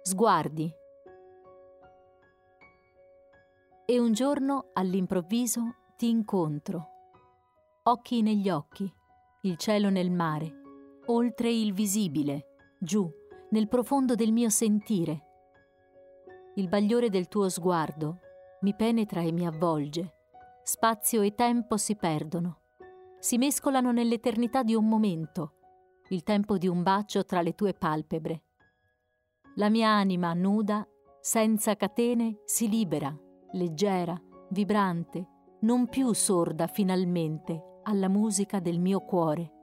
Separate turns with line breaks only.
sguardi. E un giorno, all'improvviso, ti incontro. Occhi negli occhi, il cielo nel mare, oltre il visibile, giù, nel profondo del mio sentire. Il bagliore del tuo sguardo mi penetra e mi avvolge. Spazio e tempo si perdono. Si mescolano nell'eternità di un momento, il tempo di un bacio tra le tue palpebre. La mia anima nuda, senza catene, si libera, leggera, vibrante, non più sorda finalmente alla musica del mio cuore.